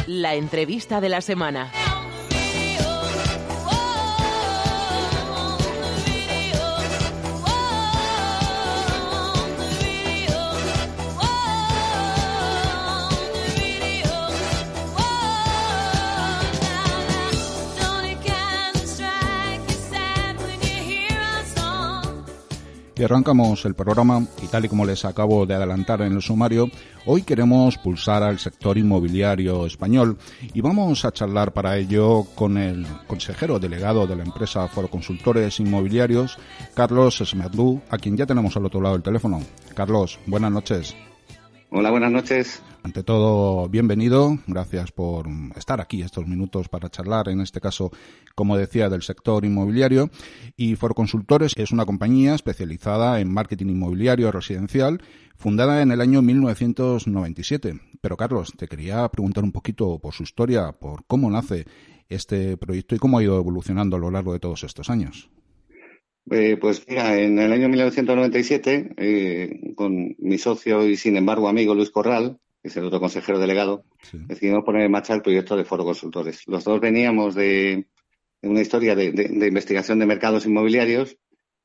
La entrevista de la semana. Y arrancamos el programa y tal y como les acabo de adelantar en el sumario, hoy queremos pulsar al sector inmobiliario español y vamos a charlar para ello con el consejero delegado de la empresa Foro Consultores Inmobiliarios, Carlos Esmerlú, a quien ya tenemos al otro lado del teléfono. Carlos, buenas noches. Hola, buenas noches. Ante todo, bienvenido. Gracias por estar aquí estos minutos para charlar, en este caso, como decía, del sector inmobiliario. Y Foro Consultores es una compañía especializada en marketing inmobiliario residencial, fundada en el año 1997. Pero, Carlos, te quería preguntar un poquito por su historia, por cómo nace este proyecto y cómo ha ido evolucionando a lo largo de todos estos años. Pues mira, en el año 1997, con mi socio y sin embargo amigo Luis Corral, que es el otro consejero delegado, sí, decidimos poner en marcha el proyecto de Foro Consultores. Los dos veníamos de una historia de investigación de mercados inmobiliarios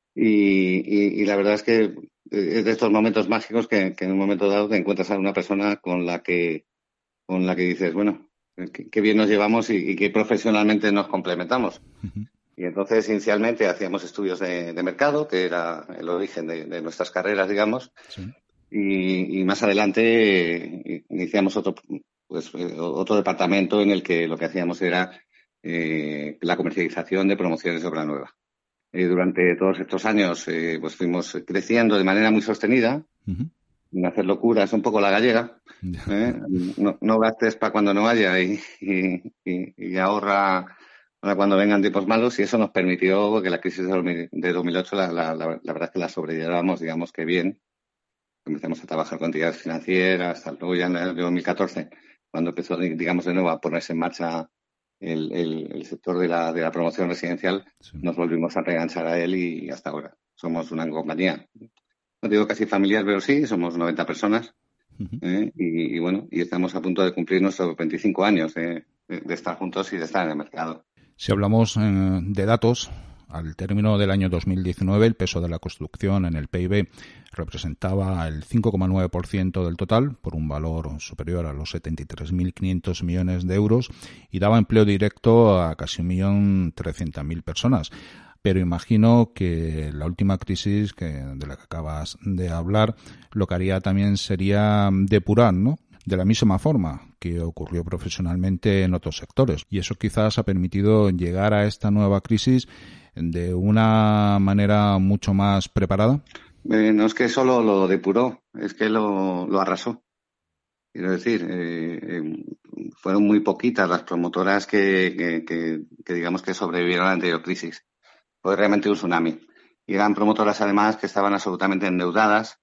y la verdad es que es de estos momentos mágicos que en un momento dado te encuentras a una persona con la que dices, bueno, qué bien nos llevamos y que profesionalmente nos complementamos. Uh-huh. Y entonces, inicialmente, hacíamos estudios de mercado, que era el origen de nuestras carreras, digamos. Sí. Y más adelante iniciamos otro departamento en el que lo que hacíamos era la comercialización de promociones de obra nueva. Durante todos estos años pues fuimos creciendo de manera muy sostenida, uh-huh, sin hacer locuras, un poco la gallega. No gastes para cuando no haya y ahorra para cuando vengan tiempos malos, y eso nos permitió que la crisis de 2008 la verdad es que la sobrellevamos, digamos que bien. Empezamos a trabajar con entidades financieras, luego ya en el 2014, cuando empezó, digamos, de nuevo a ponerse en marcha el sector de la promoción residencial, sí, nos volvimos a reenganchar a él y hasta ahora. Somos una compañía, no digo casi familiar, pero sí, somos 90 personas. Uh-huh. Y bueno, y estamos a punto de cumplir nuestros 25 años de estar juntos y de estar en el mercado. Si hablamos de datos, al término del año 2019 el peso de la construcción en el PIB representaba el 5,9% del total, por un valor superior a los 73.500 millones de euros, y daba empleo directo a casi 1.300.000 personas. Pero imagino que la última crisis de la que acabas de hablar, lo que haría también sería depurar, ¿no?, de la misma forma que ocurrió profesionalmente en otros sectores. Y eso quizás ha permitido llegar a esta nueva crisis de una manera mucho más preparada. No es que solo lo depuró, es que lo arrasó. Quiero decir, fueron muy poquitas las promotoras que digamos que sobrevivieron a la anterior crisis. Fue realmente un tsunami. Y eran promotoras además que estaban absolutamente endeudadas,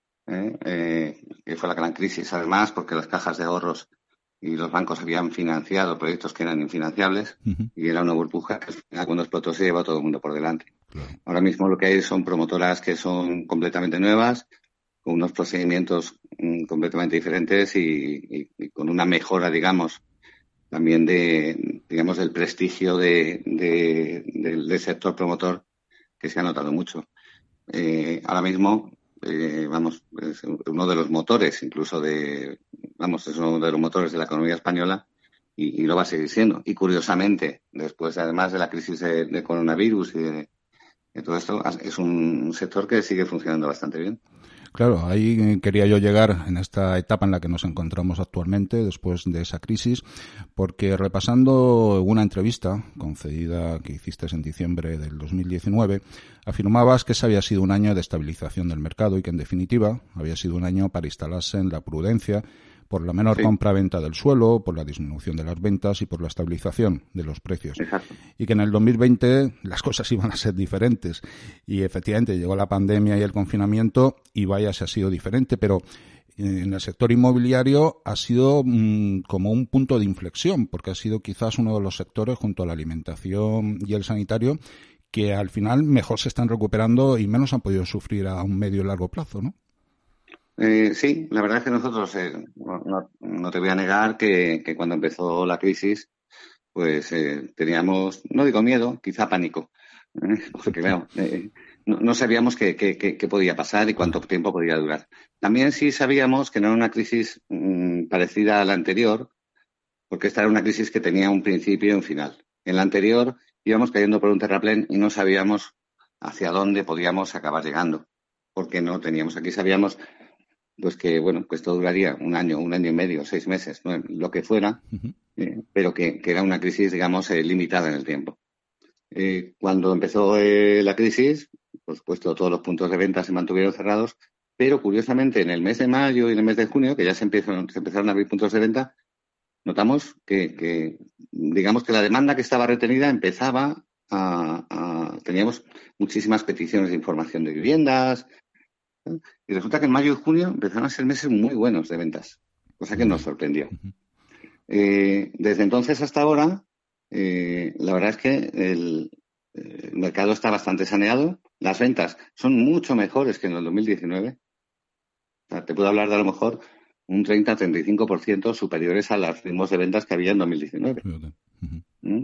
que fue la gran crisis, además, porque las cajas de ahorros y los bancos habían financiado proyectos que eran infinanciables, uh-huh, y era una burbuja que cuando explotó se llevó a todo el mundo por delante. Claro. Ahora mismo lo que hay son promotoras que son completamente nuevas, con unos procedimientos completamente diferentes y con una mejora, digamos, también del prestigio del sector promotor, que se ha notado mucho. Ahora mismo es uno de los motores, incluso es uno de los motores de la economía española y lo va a seguir siendo. Y curiosamente, después además de la crisis de coronavirus y de todo esto, es un sector que sigue funcionando bastante bien. Claro, ahí quería yo llegar en esta etapa en la que nos encontramos actualmente, después de esa crisis, porque repasando una entrevista concedida que hiciste en diciembre del 2019, afirmabas que ese había sido un año de estabilización del mercado y que, en definitiva, había sido un año para instalarse en la prudencia por la menor compra-venta del suelo, por la disminución de las ventas y por la estabilización de los precios. Exacto. Y que en el 2020 las cosas iban a ser diferentes. Y efectivamente llegó la pandemia y el confinamiento y vaya si ha sido diferente, pero en el sector inmobiliario ha sido como un punto de inflexión, porque ha sido quizás uno de los sectores, junto a la alimentación y el sanitario, que al final mejor se están recuperando y menos han podido sufrir a un medio y largo plazo, ¿no? Sí, la verdad es que nosotros, no te voy a negar que cuando empezó la crisis, pues teníamos, no digo miedo, quizá pánico, porque claro, no sabíamos qué podía pasar y cuánto tiempo podía durar. También sí sabíamos que no era una crisis parecida a la anterior, porque esta era una crisis que tenía un principio y un final. En la anterior íbamos cayendo por un terraplén y no sabíamos hacia dónde podíamos acabar llegando, porque no teníamos, aquí sabíamos pues que bueno, que esto duraría un año y medio, 6 meses, ¿no? Lo que fuera, pero que era una crisis, digamos, limitada en el tiempo. Cuando empezó la crisis, por supuesto, todos los puntos de venta se mantuvieron cerrados, pero curiosamente en el mes de mayo y en el mes de junio, que ya se empezaron a abrir puntos de venta, notamos digamos que la demanda que estaba retenida empezaba teníamos muchísimas peticiones de información de viviendas, y resulta que en mayo y junio empezaron a ser meses muy buenos de ventas, cosa que nos sorprendió. Desde entonces hasta ahora, la verdad es que el mercado está bastante saneado. Las ventas son mucho mejores que en el 2019. O sea, te puedo hablar de a lo mejor un 30-35% superiores a los ritmos de ventas que había en 2019. ¿Mm?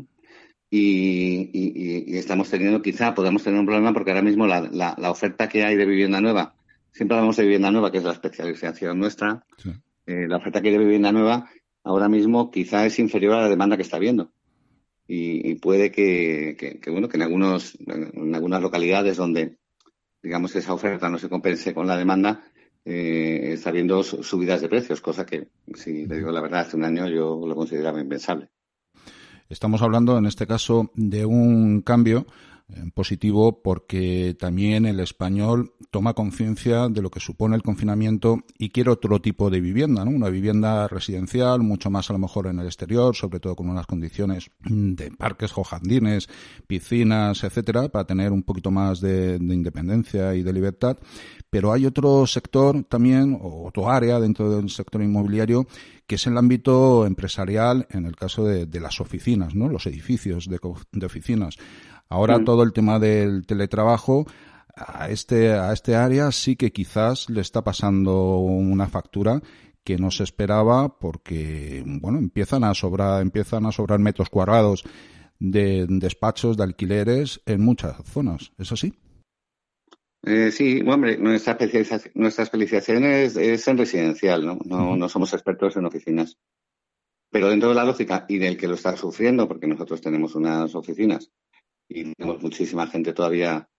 Y estamos teniendo, quizá podamos tener un problema porque ahora mismo la oferta que hay de vivienda nueva, siempre hablamos de vivienda nueva, que es la especialización nuestra, sí. La oferta que hay de vivienda nueva ahora mismo quizá es inferior a la demanda que está habiendo. Y puede que en algunas localidades donde, digamos, esa oferta no se compense con la demanda, está habiendo subidas de precios, cosa que, si te digo la verdad, hace un año yo lo consideraba impensable. Estamos hablando, en este caso, de un cambio positivo porque también el español toma conciencia de lo que supone el confinamiento y quiere otro tipo de vivienda, ¿no? Una vivienda residencial, mucho más a lo mejor en el exterior, sobre todo con unas condiciones de parques o jardines, piscinas, etcétera, para tener un poquito más de independencia y de libertad. Pero hay otro sector también, o otro área dentro del sector inmobiliario, que es el ámbito empresarial, en el caso de las oficinas, ¿no? Los edificios de oficinas. Ahora todo el tema del teletrabajo a este área sí que quizás le está pasando una factura que no se esperaba porque, bueno, empiezan a sobrar metros cuadrados de despachos, de alquileres en muchas zonas. ¿Es así? Sí, hombre, nuestra especialización es en residencial, ¿no? No somos expertos en oficinas. Pero dentro de la lógica y del que lo está sufriendo, porque nosotros tenemos unas oficinas y tenemos muchísima gente todavía.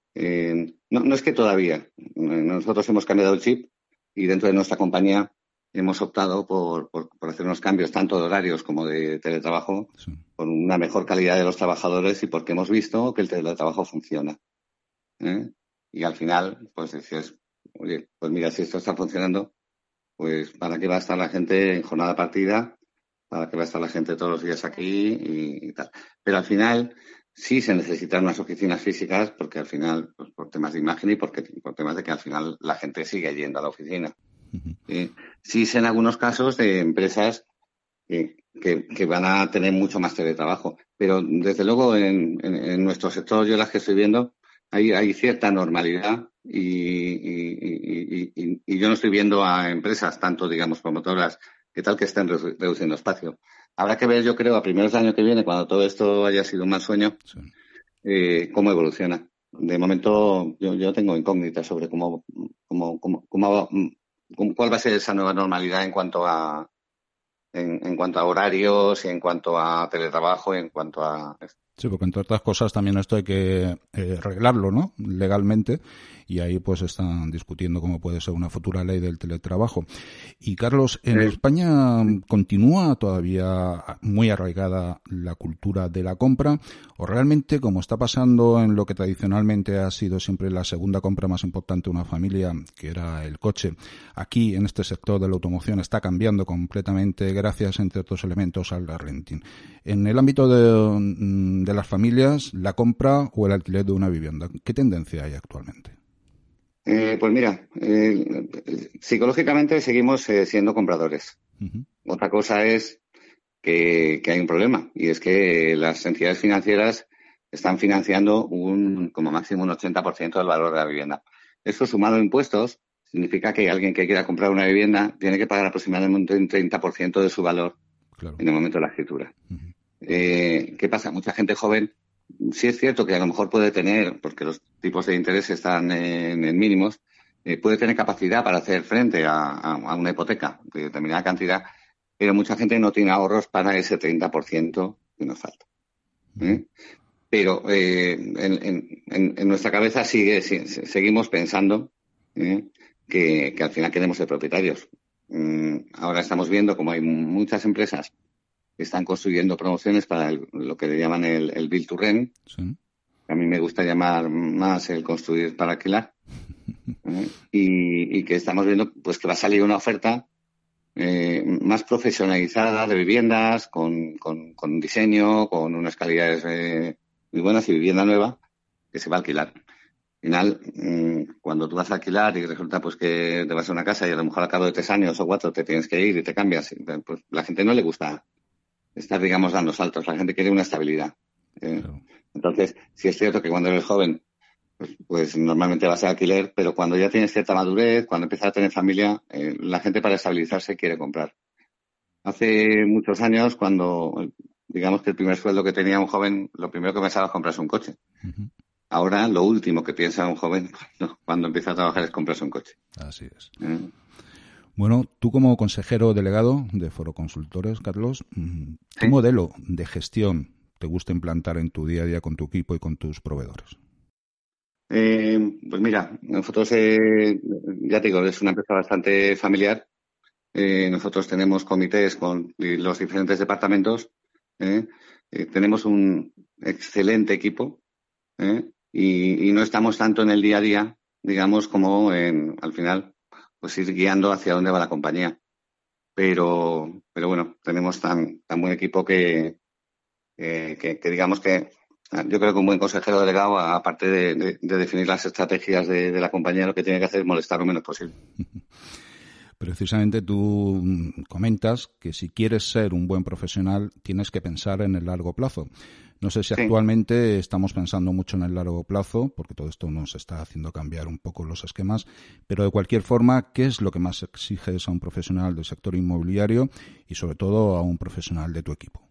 No es que todavía. Nosotros hemos cambiado el chip y dentro de nuestra compañía hemos optado por hacer unos cambios tanto de horarios como de teletrabajo, sí, por una mejor calidad de los trabajadores y porque hemos visto que el teletrabajo funciona. Y al final, pues dices, oye, pues mira, si esto está funcionando, pues ¿para qué va a estar la gente en jornada partida? ¿Para qué va a estar la gente todos los días aquí y tal? Pero al final sí se necesitan unas oficinas físicas porque al final, pues por temas de imagen y por temas de que al final la gente sigue yendo a la oficina. Sí sé en algunos casos de empresas que van a tener mucho más teletrabajo, pero desde luego en nuestro sector, yo las que estoy viendo, hay cierta normalidad y yo no estoy viendo a empresas, tanto digamos promotoras, que tal que estén reduciendo espacio. Habrá que ver, yo creo, a primeros del año que viene, cuando todo esto haya sido un mal sueño, sí, cómo evoluciona. De momento yo tengo incógnitas sobre cuál va a ser esa nueva normalidad en cuanto a horarios y en cuanto a teletrabajo y en cuanto a... Sí, porque entre otras cosas también esto hay que arreglarlo, ¿no? Legalmente, y ahí pues están discutiendo cómo puede ser una futura ley del teletrabajo. Y Carlos, en España continúa todavía muy arraigada la cultura de la compra, o realmente, como está pasando en lo que tradicionalmente ha sido siempre la segunda compra más importante de una familia, que era el coche, aquí en este sector de la automoción está cambiando completamente gracias, entre otros elementos, al renting. En el ámbito de las familias, la compra o el alquiler de una vivienda, ¿qué tendencia hay actualmente? Pues mira, psicológicamente seguimos siendo compradores. Otra cosa es que hay un problema, y es que las entidades financieras están financiando como máximo un 80% del valor de la vivienda. Eso sumado a impuestos, significa que alguien que quiera comprar una vivienda tiene que pagar aproximadamente un 30% de su valor en el momento de la escritura. ¿Qué pasa? Mucha gente joven, sí es cierto que a lo mejor puede tener, porque los tipos de interés están en mínimos, puede tener capacidad para hacer frente a una hipoteca de determinada cantidad, pero mucha gente no tiene ahorros para ese 30% que nos falta. Pero en nuestra cabeza seguimos pensando que al final queremos ser propietarios. Ahora estamos viendo como hay muchas empresas que están construyendo promociones para lo que le llaman el Build to Rent. Sí. A mí me gusta llamar más el construir para alquilar. Y que estamos viendo pues que va a salir una oferta más profesionalizada de viviendas, con diseño, con unas calidades muy buenas y vivienda nueva que se va a alquilar. Al final, cuando tú vas a alquilar y resulta pues que te vas a una casa y a lo mejor al cabo de 3 años o 4 te tienes que ir y te cambias, pues la gente no le gusta estar, digamos, dando saltos. La gente quiere una estabilidad. Claro. Entonces, sí es cierto que cuando eres joven, pues normalmente vas a alquiler, pero cuando ya tienes cierta madurez, cuando empiezas a tener familia, la gente para estabilizarse quiere comprar. Hace muchos años, cuando digamos que el primer sueldo que tenía un joven, lo primero que pensaba es comprarse un coche. Ahora, lo último que piensa un joven cuando empieza a trabajar es comprarse un coche. Así es. Bueno, tú como consejero delegado de Foro Consultores, Carlos, ¿qué modelo de gestión te gusta implantar en tu día a día con tu equipo y con tus proveedores? Pues mira, nosotros, ya te digo, es una empresa bastante familiar. Nosotros tenemos comités con los diferentes departamentos. Tenemos un excelente equipo y no estamos tanto en el día a día, digamos, como al final, pues ir guiando hacia dónde va la compañía. Pero bueno, tenemos tan buen equipo que digamos que yo creo que un buen consejero delegado, aparte de definir las estrategias de la compañía, lo que tiene que hacer es molestar lo menos posible. Precisamente tú comentas que si quieres ser un buen profesional tienes que pensar en el largo plazo. No sé si actualmente estamos pensando mucho en el largo plazo, porque todo esto nos está haciendo cambiar un poco los esquemas, pero de cualquier forma, ¿qué es lo que más exiges a un profesional del sector inmobiliario y sobre todo a un profesional de tu equipo?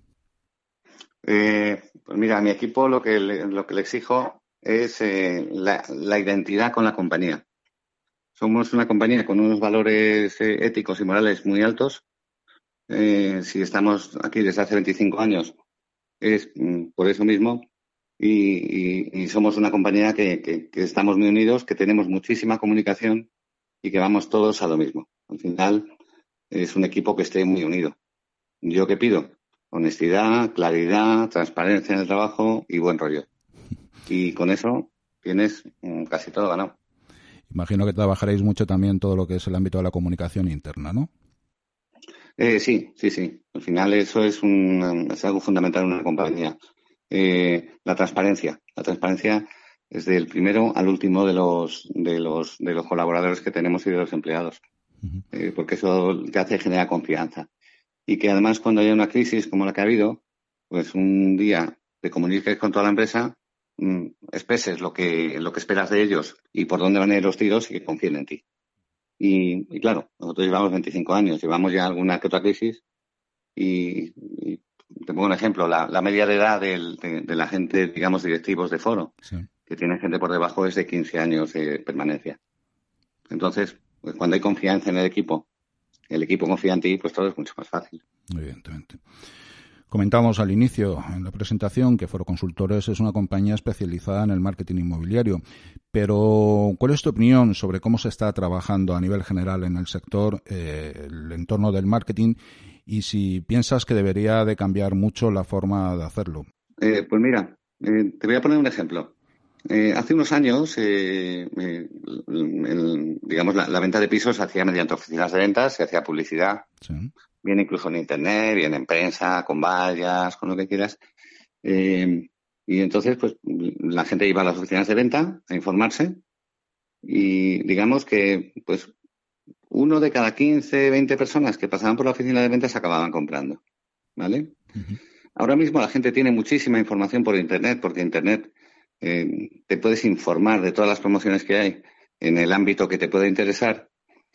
Pues mira, a mi equipo lo que le exijo es la identidad con la compañía. Somos una compañía con unos valores éticos y morales muy altos. Si estamos aquí desde hace 25 años es por eso mismo y somos una compañía que estamos muy unidos, que tenemos muchísima comunicación y que vamos todos a lo mismo. Al final es un equipo que esté muy unido. ¿Yo qué pido? Honestidad, claridad, transparencia en el trabajo y buen rollo. Y con eso tienes casi todo ganado. Imagino que trabajaréis mucho también todo lo que es el ámbito de la comunicación interna, ¿no? Sí. Al final eso es algo fundamental en una compañía. La transparencia. La transparencia es del primero al último de los colaboradores que tenemos y de los empleados. Porque eso te hace generar confianza. Y que además cuando haya una crisis como la que ha habido, pues un día te comuniques con toda la empresa, expreses lo que esperas de ellos y por dónde van a ir los tiros y que confíen en ti. Y claro, nosotros llevamos 25 años, llevamos ya alguna que otra crisis y te pongo un ejemplo, la media de edad de la gente, digamos, directivos de Foro, que tienen gente por debajo, es de 15 años de permanencia. Entonces, pues cuando hay confianza en el equipo confía en ti, pues todo es mucho más fácil. Evidentemente. Comentamos al inicio en la presentación que Foro Consultores es una compañía especializada en el marketing inmobiliario, pero ¿cuál es tu opinión sobre cómo se está trabajando a nivel general en el sector, el entorno del marketing, y si piensas que debería de cambiar mucho la forma de hacerlo? Pues mira, te voy a poner un ejemplo. Hace unos años, digamos, la venta de pisos se hacía mediante oficinas de ventas, se hacía publicidad, bien incluso en Internet, bien en prensa, con vallas, con lo que quieras. Y entonces, pues, la gente iba a las oficinas de venta a informarse y digamos que, pues, 1 de cada 15, 20 personas que pasaban por la oficina de ventas acababan comprando, ¿vale? Uh-huh. Ahora mismo la gente tiene muchísima información por Internet, porque Internet te puedes informar de todas las promociones que hay en el ámbito que te pueda interesar,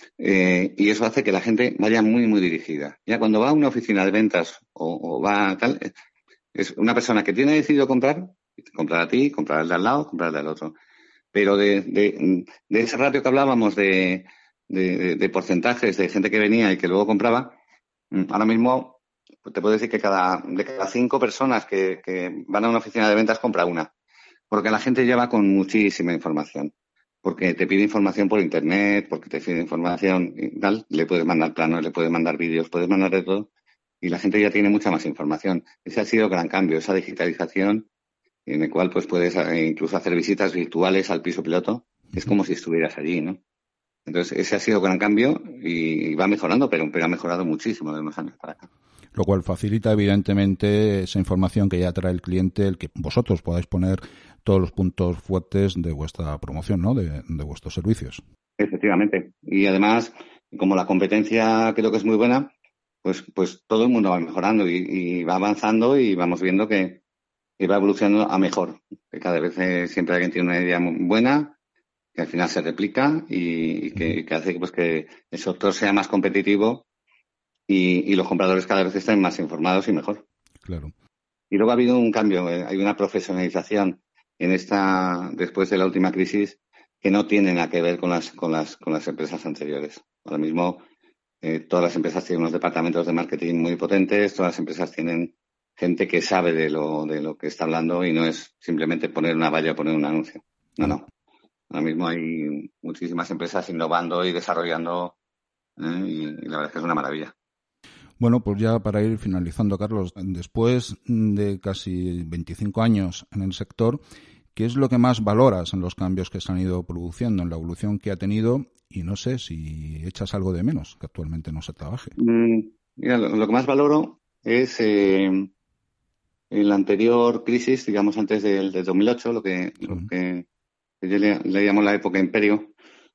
y eso hace que la gente vaya muy, muy dirigida. Ya cuando va a una oficina de ventas o va a tal, es una persona que tiene decidido comprar a ti, comprar al de al lado, comprar al del otro. Pero de ese ratio que hablábamos de porcentajes de gente que venía y que luego compraba, ahora mismo pues te puedo decir que de cada 5 personas que van a una oficina de ventas compra una. Porque la gente ya va con muchísima información. Porque te pide información por internet, porque te pide información y tal. Le puedes mandar planos, le puedes mandar vídeos, puedes mandar de todo. Y la gente ya tiene mucha más información. Ese ha sido el gran cambio, esa digitalización en el cual pues puedes incluso hacer visitas virtuales al piso piloto. Es como si estuvieras allí, ¿no? Entonces, ese ha sido un gran cambio y va mejorando, pero ha mejorado muchísimo de unos años para acá. Lo cual facilita, evidentemente, esa información que ya trae el cliente, el que vosotros podáis poner todos los puntos fuertes de vuestra promoción, ¿no? De vuestros servicios. Efectivamente. Y además, como la competencia creo que es muy buena, pues todo el mundo va mejorando y va avanzando y vamos viendo que va evolucionando a mejor. Que cada vez siempre alguien tiene una idea muy buena, que al final se replica y que hace pues que el sector sea más competitivo y los compradores cada vez estén más informados y mejor. Claro. Y luego ha habido un cambio, hay una profesionalización después de la última crisis que no tiene nada que ver con las empresas anteriores. Ahora mismo todas las empresas tienen unos departamentos de marketing muy potentes, todas las empresas tienen gente que sabe de lo que está hablando y no es simplemente poner una valla o poner un anuncio. No. Ahora mismo hay muchísimas empresas innovando y desarrollando y la verdad es que es una maravilla. Bueno, pues ya para ir finalizando, Carlos, después de casi 25 años en el sector, ¿qué es lo que más valoras en los cambios que se han ido produciendo, en la evolución que ha tenido? Y no sé si echas algo de menos que actualmente no se trabaje. Mira, lo que más valoro es en la anterior crisis, digamos antes del 2008, lo que yo le llamo la época imperio.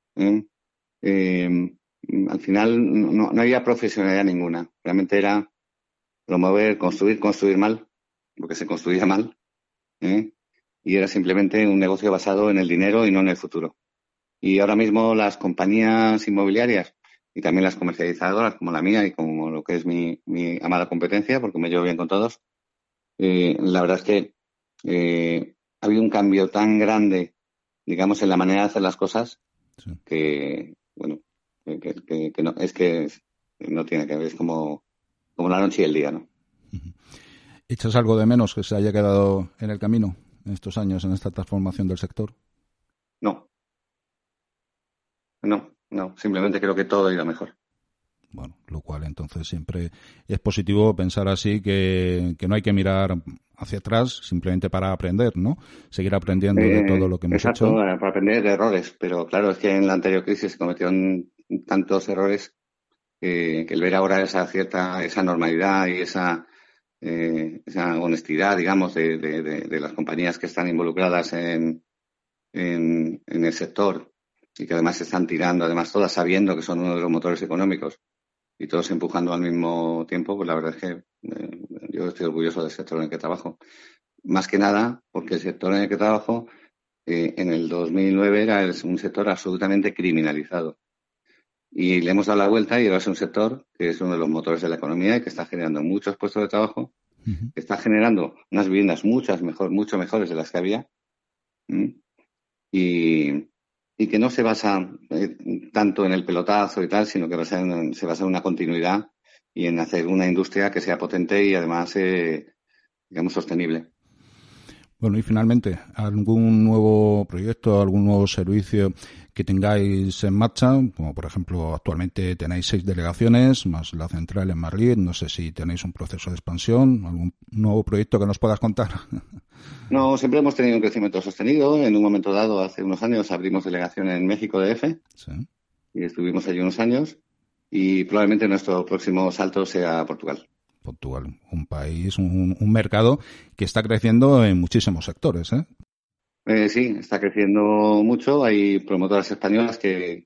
Al final no había profesionalidad ninguna. Realmente era promover, construir mal, porque se construía mal. Y era simplemente un negocio basado en el dinero y no en el futuro. Y ahora mismo las compañías inmobiliarias y también las comercializadoras como la mía y como lo que es mi amada competencia, porque me llevo bien con todos, la verdad es que ha habido un cambio tan grande, digamos, en la manera de hacer las cosas, sí, que, bueno, que no, es que no tiene que ver, es como la noche y el día, ¿no? ¿Echas algo de menos que se haya quedado en el camino en estos años, en esta transformación del sector? No, simplemente creo que todo ha ido mejor. Bueno, lo cual entonces siempre es positivo pensar así, que no hay que mirar hacia atrás simplemente para aprender, ¿no? Seguir aprendiendo de todo lo que hemos hecho. Exacto, para aprender de errores, pero claro, es que en la anterior crisis se cometieron tantos errores que el ver ahora esa normalidad y esa honestidad, digamos, de las compañías que están involucradas en el sector y que además se están tirando, además todas sabiendo que son uno de los motores económicos y todos empujando al mismo tiempo, pues la verdad es que yo estoy orgulloso del sector en el que trabajo. Más que nada porque el sector en el que trabajo en el 2009 era un sector absolutamente criminalizado. Y le hemos dado la vuelta y ahora es un sector que es uno de los motores de la economía y que está generando muchos puestos de trabajo, que está generando unas viviendas mucho mejores de las que había, y que no se basa tanto en el pelotazo y tal, sino que se basa en una continuidad y en hacer una industria que sea potente y además, digamos, sostenible. Bueno, y finalmente, ¿algún nuevo proyecto, algún nuevo servicio que tengáis en marcha? Como por ejemplo, actualmente tenéis 6 delegaciones, más la central en Madrid. No sé si tenéis un proceso de expansión, algún nuevo proyecto que nos puedas contar. No, siempre hemos tenido un crecimiento sostenido. En un momento dado, hace unos años, abrimos delegación en México DF. Sí. Y estuvimos allí unos años. Y probablemente nuestro próximo salto sea Portugal. Portugal, un país, un mercado que está creciendo en muchísimos sectores, ¿eh? Sí, está creciendo mucho. Hay promotoras españolas que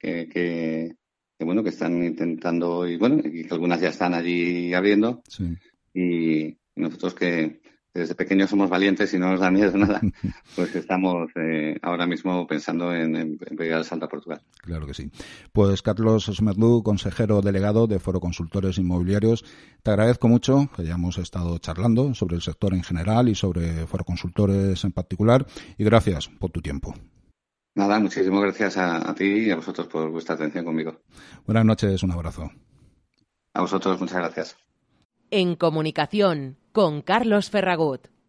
están intentando y que algunas ya están allí abriendo. Sí. Y nosotros que desde pequeños somos valientes y no nos da miedo nada, pues estamos ahora mismo pensando en pegar el salto a Portugal. Claro que sí. Pues Carlos Esmerdu, consejero delegado de Foro Consultores Inmobiliarios, te agradezco mucho que hayamos estado charlando sobre el sector en general y sobre Foro Consultores en particular, y gracias por tu tiempo. Nada, muchísimas gracias a ti y a vosotros por vuestra atención conmigo. Buenas noches, un abrazo. A vosotros, muchas gracias. En comunicación, con Carlos Ferragut.